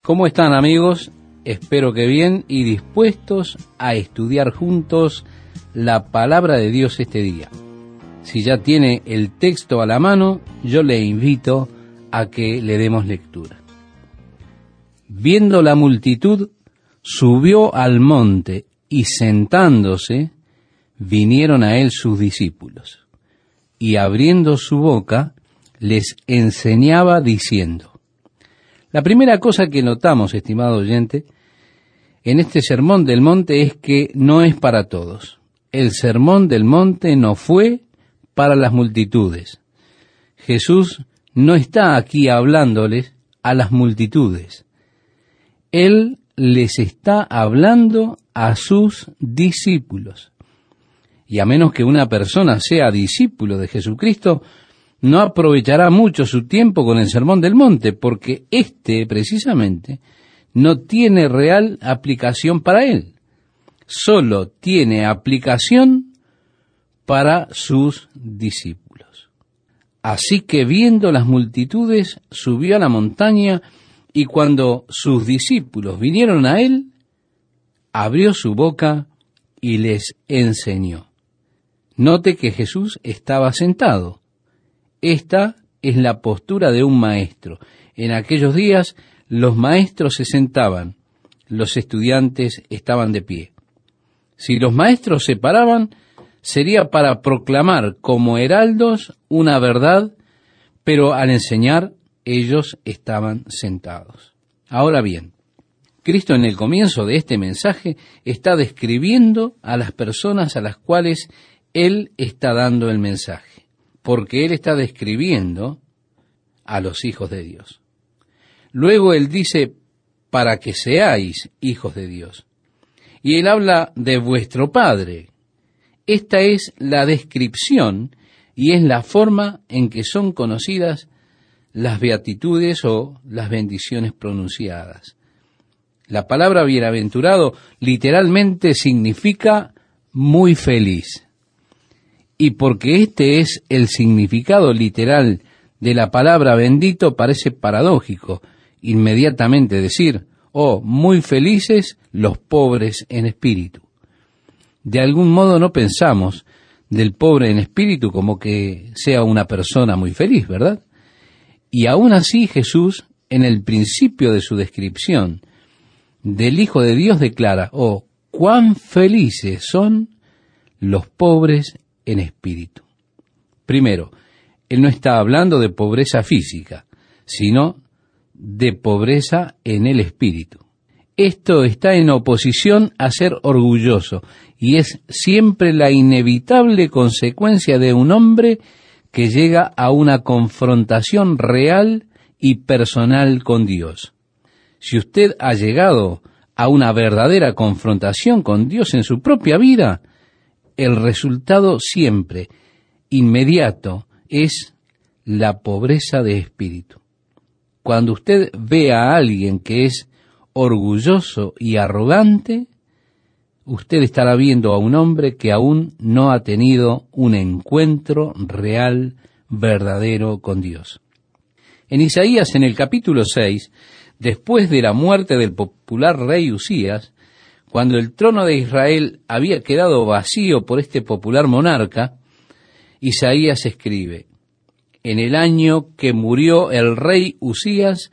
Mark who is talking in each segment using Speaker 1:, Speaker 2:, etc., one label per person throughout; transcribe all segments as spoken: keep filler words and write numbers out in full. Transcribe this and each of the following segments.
Speaker 1: ¿Cómo están, amigos? Espero que bien y dispuestos a estudiar juntos la palabra de Dios este día. Si ya tiene el texto a la mano, yo le invito a que le demos lectura. Viendo la multitud, subió al monte y sentándose, vinieron a él sus discípulos. Y abriendo su boca, les enseñaba diciendo. La primera cosa que notamos, estimado oyente, en este sermón del monte es que no es para todos. El sermón del monte no fue para las multitudes. Jesús no está aquí hablándoles a las multitudes. Él les está hablando a sus discípulos. Y a menos que una persona sea discípulo de Jesucristo, no aprovechará mucho su tiempo con el Sermón del Monte, porque éste, precisamente, no tiene real aplicación para él. Solo tiene aplicación para sus discípulos. Así que viendo las multitudes, subió a la montaña, y cuando sus discípulos vinieron a él, abrió su boca y les enseñó. Note que Jesús estaba sentado. Esta es la postura de un maestro. En aquellos días los maestros se sentaban, los estudiantes estaban de pie. Si los maestros se paraban, sería para proclamar como heraldos una verdad, pero al enseñar ellos estaban sentados. Ahora bien, Cristo en el comienzo de este mensaje está describiendo a las personas a las cuales Él está dando el mensaje. Porque Él está describiendo a los hijos de Dios. Luego Él dice, para que seáis hijos de Dios. Y Él habla de vuestro Padre. Esta es la descripción y es la forma en que son conocidas las beatitudes o las bendiciones pronunciadas. La palabra bienaventurado literalmente significa muy feliz. Y porque este es el significado literal de la palabra bendito, parece paradójico inmediatamente decir, oh, muy felices los pobres en espíritu. De algún modo no pensamos del pobre en espíritu como que sea una persona muy feliz, ¿verdad? Y aún así Jesús, en el principio de su descripción del Hijo de Dios, declara, oh, cuán felices son los pobres en espíritu. Primero, Él no está hablando de pobreza física, sino de pobreza en el espíritu. Esto está en oposición a ser orgulloso y es siempre la inevitable consecuencia de un hombre que llega a una confrontación real y personal con Dios. Si usted ha llegado a una verdadera confrontación con Dios en su propia vida, el resultado siempre, inmediato, es la pobreza de espíritu. Cuando usted ve a alguien que es orgulloso y arrogante, usted estará viendo a un hombre que aún no ha tenido un encuentro real, verdadero con Dios. En Isaías, en el capítulo seis, después de la muerte del popular rey Usías, cuando el trono de Israel había quedado vacío por este popular monarca, Isaías escribe, en el año que murió el rey Usías,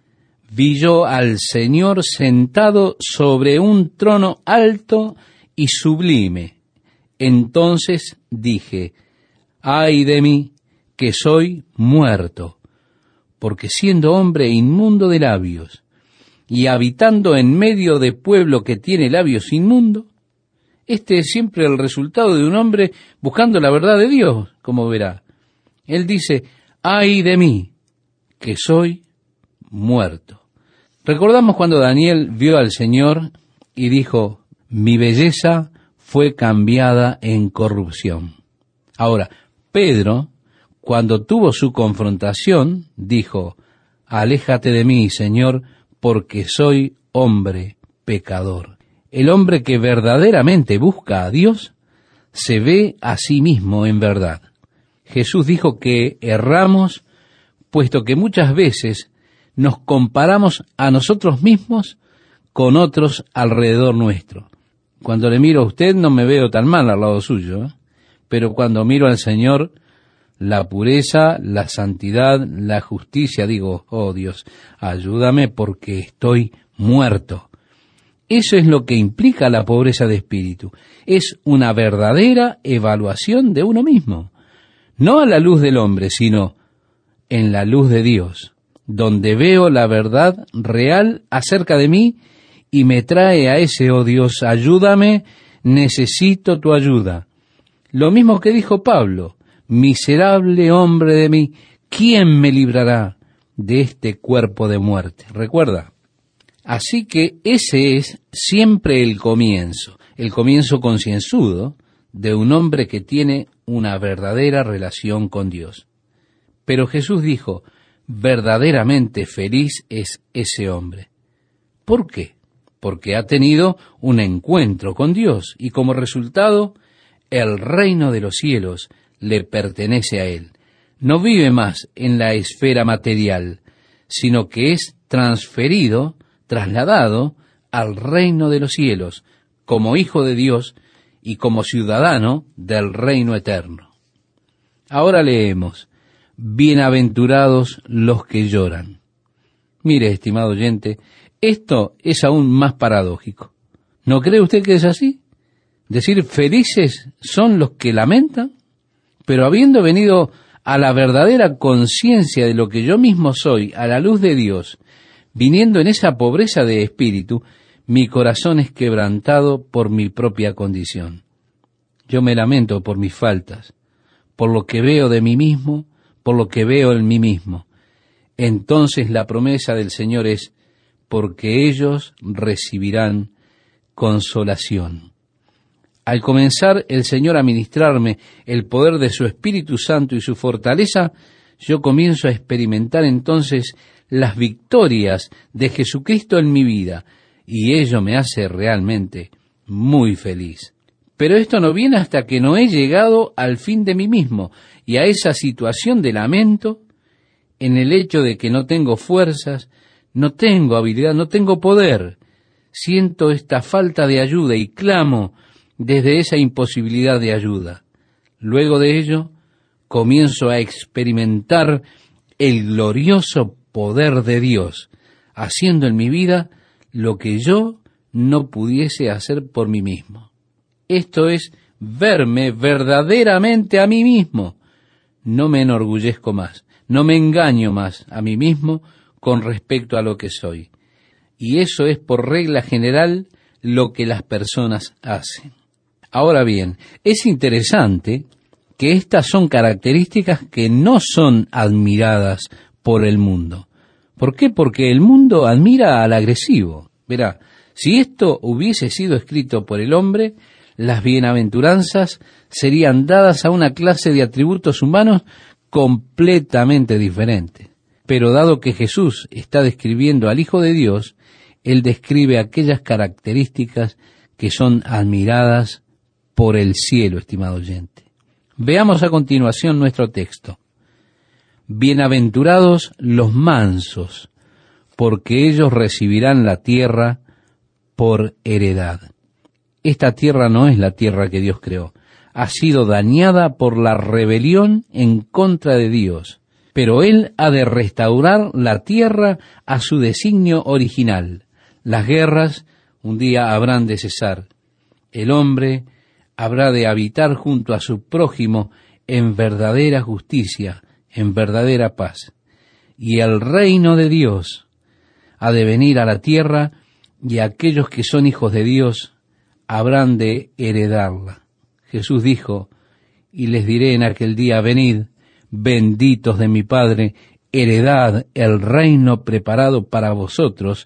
Speaker 1: vi yo al Señor sentado sobre un trono alto y sublime. Entonces dije, ay de mí, que soy muerto, porque siendo hombre inmundo de labios, y habitando en medio de pueblo que tiene labios inmundos, este es siempre el resultado de un hombre buscando la verdad de Dios, como verá. Él dice, ay de mí, que soy muerto. Recordamos cuando Daniel vio al Señor y dijo, mi belleza fue cambiada en corrupción. Ahora, Pedro, cuando tuvo su confrontación, dijo, aléjate de mí, Señor, porque soy hombre pecador. El hombre que verdaderamente busca a Dios se ve a sí mismo en verdad. Jesús dijo que erramos, puesto que muchas veces nos comparamos a nosotros mismos con otros alrededor nuestro. Cuando le miro a usted no me veo tan mal al lado suyo, ¿eh? Pero cuando miro al Señor, la pureza, la santidad, la justicia, digo, oh Dios, ayúdame porque estoy muerto. Eso es lo que implica la pobreza de espíritu. Es una verdadera evaluación de uno mismo. No a la luz del hombre, sino en la luz de Dios, donde veo la verdad real acerca de mí y me trae a ese, oh Dios, ayúdame, necesito tu ayuda. Lo mismo que dijo Pablo, miserable hombre de mí, ¿quién me librará de este cuerpo de muerte? Recuerda. Así que ese es siempre el comienzo, el comienzo concienzudo de un hombre que tiene una verdadera relación con Dios. Pero Jesús dijo, verdaderamente feliz es ese hombre. ¿Por qué? Porque ha tenido un encuentro con Dios y como resultado, el reino de los cielos le pertenece a él. No vive más en la esfera material, sino que es transferido, trasladado al reino de los cielos, como hijo de Dios y como ciudadano del reino eterno. Ahora leemos, bienaventurados los que lloran. Mire, estimado oyente, esto es aún más paradójico. ¿No cree usted que es así? Decir felices son los que lamentan, pero habiendo venido a la verdadera conciencia de lo que yo mismo soy, a la luz de Dios, viniendo en esa pobreza de espíritu, mi corazón es quebrantado por mi propia condición. Yo me lamento por mis faltas, por lo que veo de mí mismo, por lo que veo en mí mismo. Entonces la promesa del Señor es, porque ellos recibirán consolación. Al comenzar el Señor a ministrarme el poder de su Espíritu Santo y su fortaleza, yo comienzo a experimentar entonces las victorias de Jesucristo en mi vida, y ello me hace realmente muy feliz. Pero esto no viene hasta que no he llegado al fin de mí mismo, y a esa situación de lamento, en el hecho de que no tengo fuerzas, no tengo habilidad, no tengo poder. Siento esta falta de ayuda y clamo desde esa imposibilidad de ayuda. Luego de ello, comienzo a experimentar el glorioso poder de Dios, haciendo en mi vida lo que yo no pudiese hacer por mí mismo. Esto es verme verdaderamente a mí mismo. No me enorgullezco más, no me engaño más a mí mismo con respecto a lo que soy. Y eso es por regla general lo que las personas hacen. Ahora bien, es interesante que estas son características que no son admiradas por el mundo. ¿Por qué? Porque el mundo admira al agresivo. Verá, si esto hubiese sido escrito por el hombre, las bienaventuranzas serían dadas a una clase de atributos humanos completamente diferentes. Pero dado que Jesús está describiendo al Hijo de Dios, Él describe aquellas características que son admiradas por el cielo, estimado oyente. Veamos a continuación nuestro texto. Bienaventurados los mansos, porque ellos recibirán la tierra por heredad. Esta tierra no es la tierra que Dios creó. Ha sido dañada por la rebelión en contra de Dios. Pero Él ha de restaurar la tierra a su designio original. Las guerras un día habrán de cesar. El hombre habrá de habitar junto a su prójimo en verdadera justicia, en verdadera paz. Y el reino de Dios ha de venir a la tierra, y aquellos que son hijos de Dios habrán de heredarla. Jesús dijo, y les diré en aquel día, venid, benditos de mi Padre, heredad el reino preparado para vosotros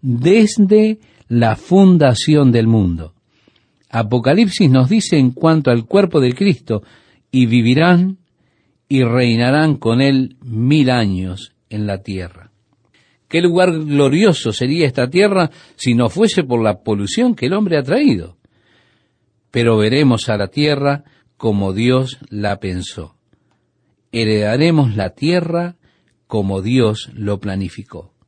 Speaker 1: desde la fundación del mundo. Apocalipsis nos dice en cuanto al cuerpo de Cristo, y vivirán y reinarán con él mil años en la tierra. ¿Qué lugar glorioso sería esta tierra si no fuese por la polución que el hombre ha traído? Pero veremos a la tierra como Dios la pensó. Heredaremos la tierra como Dios lo planificó.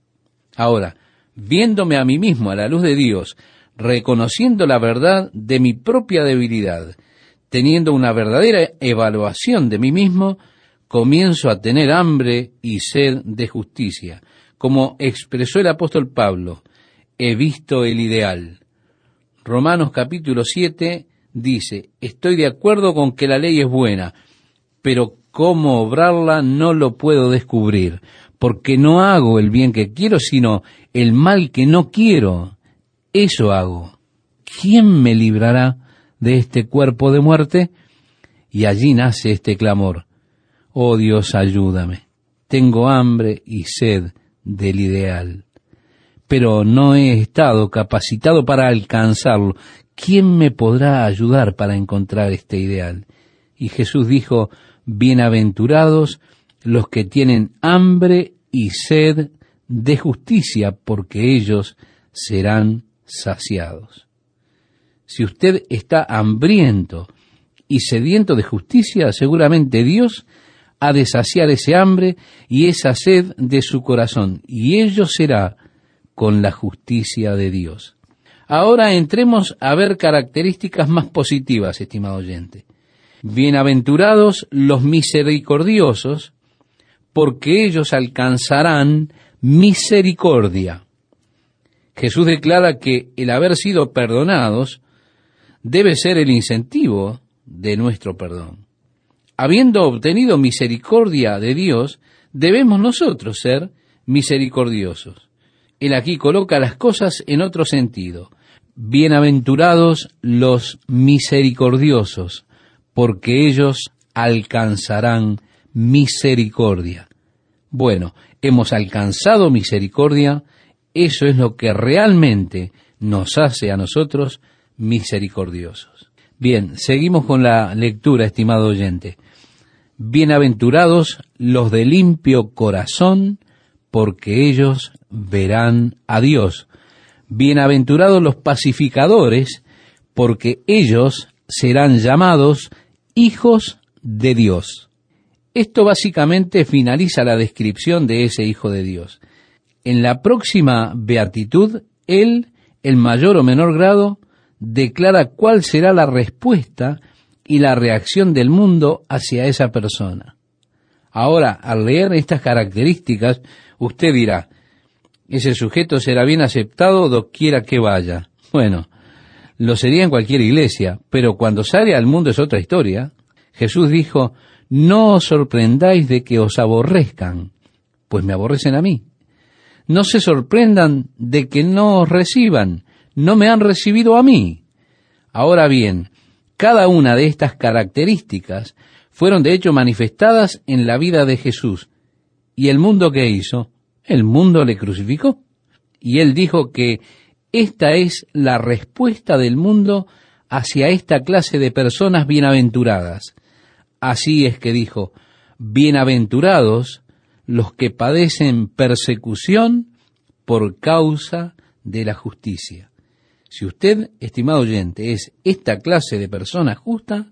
Speaker 1: Ahora, viéndome a mí mismo a la luz de Dios, reconociendo la verdad de mi propia debilidad, teniendo una verdadera evaluación de mí mismo, comienzo a tener hambre y sed de justicia. Como expresó el apóstol Pablo, he visto el ideal. Romanos capítulo siete dice, estoy de acuerdo con que la ley es buena, pero cómo obrarla no lo puedo descubrir, porque no hago el bien que quiero, sino el mal que no quiero. Eso hago. ¿Quién me librará de este cuerpo de muerte? Y allí nace este clamor. Oh Dios, ayúdame. Tengo hambre y sed del ideal, pero no he estado capacitado para alcanzarlo. ¿Quién me podrá ayudar para encontrar este ideal? Y Jesús dijo, bienaventurados los que tienen hambre y sed de justicia, porque ellos serán saciados. Si usted está hambriento y sediento de justicia, seguramente Dios ha de saciar ese hambre y esa sed de su corazón, y ello será con la justicia de Dios. Ahora entremos a ver características más positivas, estimado oyente. Bienaventurados los misericordiosos, porque ellos alcanzarán misericordia. Jesús declara que el haber sido perdonados debe ser el incentivo de nuestro perdón. Habiendo obtenido misericordia de Dios, debemos nosotros ser misericordiosos. Él aquí coloca las cosas en otro sentido. Bienaventurados los misericordiosos, porque ellos alcanzarán misericordia. Bueno, hemos alcanzado misericordia, eso es lo que realmente nos hace a nosotros misericordiosos. Bien, seguimos con la lectura, estimado oyente. Bienaventurados los de limpio corazón, porque ellos verán a Dios. Bienaventurados los pacificadores, porque ellos serán llamados hijos de Dios. Esto básicamente finaliza la descripción de ese Hijo de Dios. En la próxima beatitud, él, en mayor o menor grado, declara cuál será la respuesta y la reacción del mundo hacia esa persona. Ahora, al leer estas características, usted dirá, ese sujeto será bien aceptado doquiera que vaya. Bueno, lo sería en cualquier iglesia, pero cuando sale al mundo es otra historia. Jesús dijo, no os sorprendáis de que os aborrezcan, pues me aborrecen a mí. No se sorprendan de que no os reciban, no me han recibido a mí. Ahora bien, cada una de estas características fueron de hecho manifestadas en la vida de Jesús. ¿Y el mundo qué hizo? El mundo le crucificó. Y él dijo que esta es la respuesta del mundo hacia esta clase de personas bienaventuradas. Así es que dijo, bienaventurados los que padecen persecución por causa de la justicia. Si usted, estimado oyente, es esta clase de persona justa,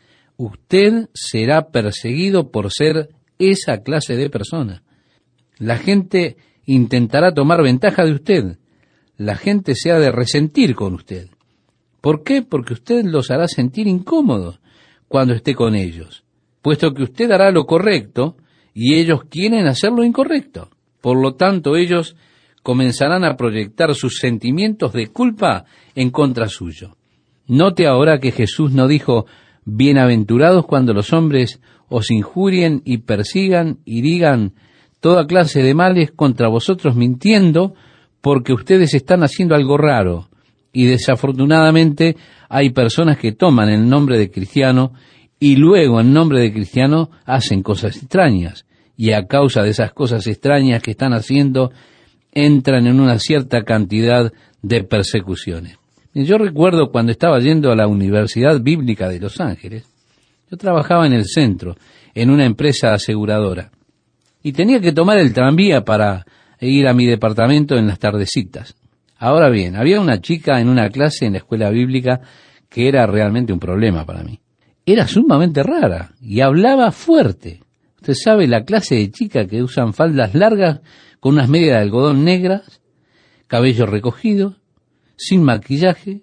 Speaker 1: usted será perseguido por ser esa clase de persona. La gente intentará tomar ventaja de usted. La gente se ha de resentir con usted. ¿Por qué? Porque usted los hará sentir incómodos cuando esté con ellos, puesto que usted hará lo correcto y ellos quieren hacer lo incorrecto. Por lo tanto, ellos comenzarán a proyectar sus sentimientos de culpa en contra suyo. Note ahora que Jesús no dijo, bienaventurados cuando los hombres os injurien y persigan y digan toda clase de males contra vosotros mintiendo, porque ustedes están haciendo algo raro. Y desafortunadamente hay personas que toman el nombre de cristiano y luego en nombre de cristiano hacen cosas extrañas. Y a causa de esas cosas extrañas que están haciendo, entran en una cierta cantidad de persecuciones. Yo recuerdo cuando estaba yendo a la Universidad Bíblica de Los Ángeles, yo trabajaba en el centro, en una empresa aseguradora, y tenía que tomar el tranvía para ir a mi departamento en las tardecitas. Ahora bien, había una chica en una clase en la escuela bíblica que era realmente un problema para mí. Era sumamente rara y hablaba fuerte. Usted sabe, la clase de chica que usan faldas largas con unas medias de algodón negras. cabello recogido, sin maquillaje,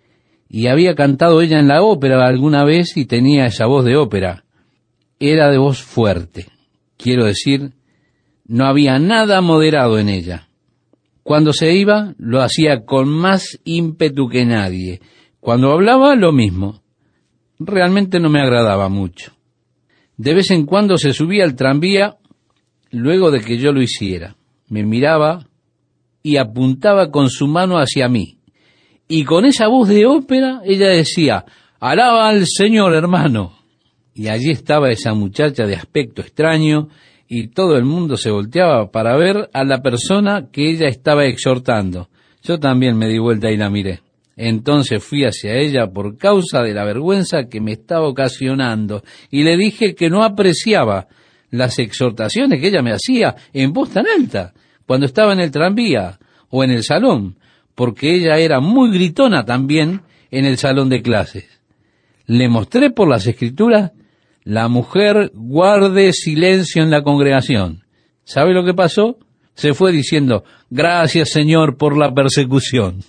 Speaker 1: y había cantado ella en la ópera alguna vez y tenía esa voz de ópera. Era de voz fuerte. Quiero decir, no había nada moderado en ella. Cuando se iba, lo hacía con más ímpetu que nadie. Cuando hablaba, lo mismo. Realmente no me agradaba mucho. De vez en cuando se subía al tranvía luego de que yo lo hiciera. Me miraba y apuntaba con su mano hacia mí. Y con esa voz de ópera, ella decía, «Alaba al Señor, hermano». Y allí estaba esa muchacha de aspecto extraño, y todo el mundo se volteaba para ver a la persona que ella estaba exhortando. Yo también me di vuelta y la miré. Entonces fui hacia ella por causa de la vergüenza que me estaba ocasionando, y le dije que no apreciaba las exhortaciones que ella me hacía en voz tan alta, cuando estaba en el tranvía o en el salón, porque ella era muy gritona también en el salón de clases. Le mostré por las Escrituras: la mujer guarde silencio en la congregación. ¿Sabe lo que pasó? Se fue diciendo, «Gracias, Señor, por la persecución».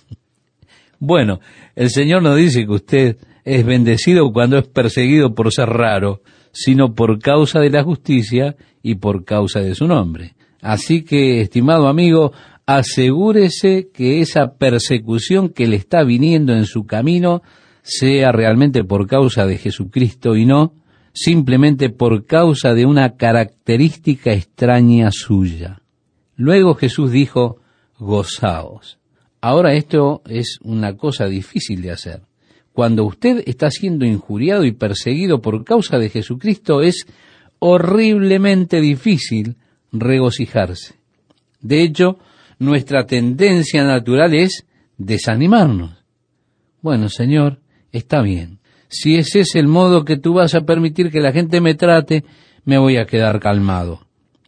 Speaker 1: Bueno, el Señor no dice que usted es bendecido cuando es perseguido por ser raro, sino por causa de la justicia y por causa de su nombre. Así que, estimado amigo, asegúrese que esa persecución que le está viniendo en su camino sea realmente por causa de Jesucristo y no simplemente por causa de una característica extraña suya. Luego Jesús dijo, gozaos. Ahora esto es una cosa difícil de hacer. Cuando usted está siendo injuriado y perseguido por causa de Jesucristo, es horriblemente difícil regocijarse. De hecho, nuestra tendencia natural es desanimarnos. Bueno, Señor, está bien. Si ese es el modo que tú vas a permitir que la gente me trate, me voy a quedar calmado.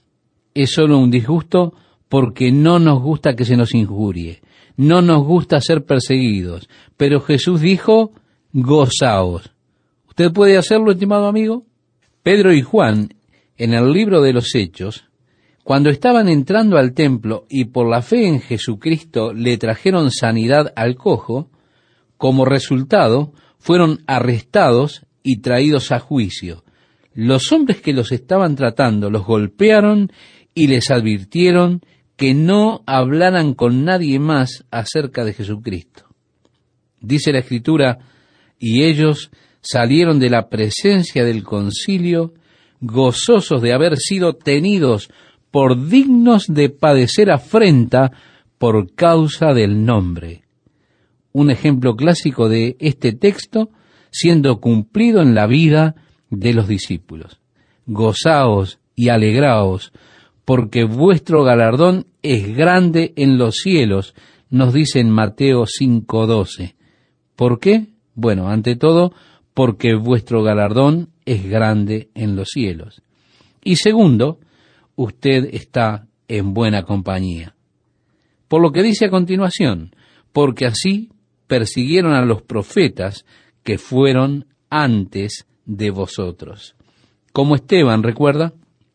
Speaker 1: Es solo un disgusto porque no nos gusta que se nos injurie. No nos gusta ser perseguidos. Pero Jesús dijo, gozaos. ¿Usted puede hacerlo, estimado amigo? Pedro y Juan, en el libro de los Hechos, cuando estaban entrando al templo y por la fe en Jesucristo le trajeron sanidad al cojo, como resultado fueron arrestados y traídos a juicio. Los hombres que los estaban tratando los golpearon y les advirtieron que no hablaran con nadie más acerca de Jesucristo. Dice la Escritura, y ellos salieron de la presencia del concilio gozosos de haber sido tenidos por dignos de padecer afrenta por causa del nombre. Un ejemplo clásico de este texto siendo cumplido en la vida de los discípulos. Gozaos y alegraos, porque vuestro galardón es grande en los cielos, nos dice en Mateo cinco doce. ¿Por qué? Bueno, ante todo, porque vuestro galardón es grande en los cielos. Y segundo, usted está en buena compañía. Por lo que dice a continuación, porque así persiguieron a los profetas que fueron antes de vosotros. Como Esteban, ¿recuerda?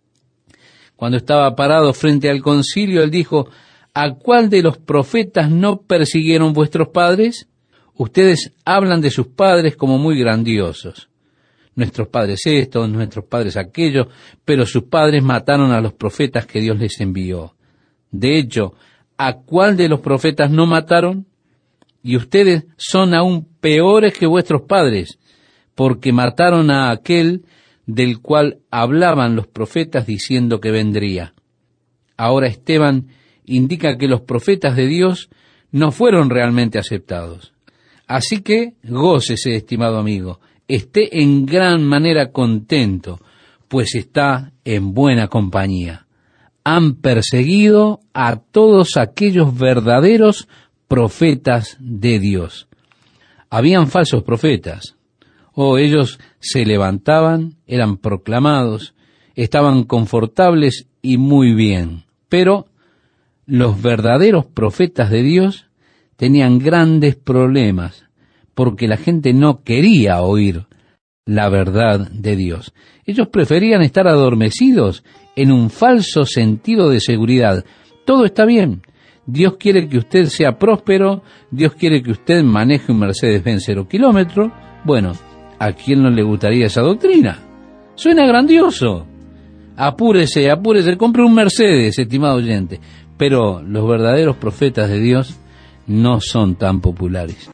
Speaker 1: Cuando estaba parado frente al concilio, él dijo, ¿a cuál de los profetas no persiguieron vuestros padres? Ustedes hablan de sus padres como muy grandiosos. Nuestros padres estos, nuestros padres aquellos, pero sus padres mataron a los profetas que Dios les envió. De hecho, ¿a cuál de los profetas no mataron? Y ustedes son aún peores que vuestros padres, porque mataron a aquel del cual hablaban los profetas diciendo que vendría. Ahora Esteban indica que los profetas de Dios no fueron realmente aceptados. Así que gócese, estimado amigo, esté en gran manera contento, pues está en buena compañía. Han perseguido a todos aquellos verdaderos profetas de Dios. Habían falsos profetas. Oh, ellos se levantaban, eran proclamados, estaban confortables y muy bien. Pero los verdaderos profetas de Dios tenían grandes problemas, porque la gente no quería oír la verdad de Dios. Ellos preferían estar adormecidos en un falso sentido de seguridad. Todo está bien, Dios quiere que usted sea próspero, Dios quiere que usted maneje un Mercedes-Benz cero kilómetro. Bueno, ¿a quién no le gustaría esa doctrina? Suena grandioso. Apúrese, apúrese, compre un Mercedes, estimado oyente. Pero los verdaderos profetas de Dios no son tan populares.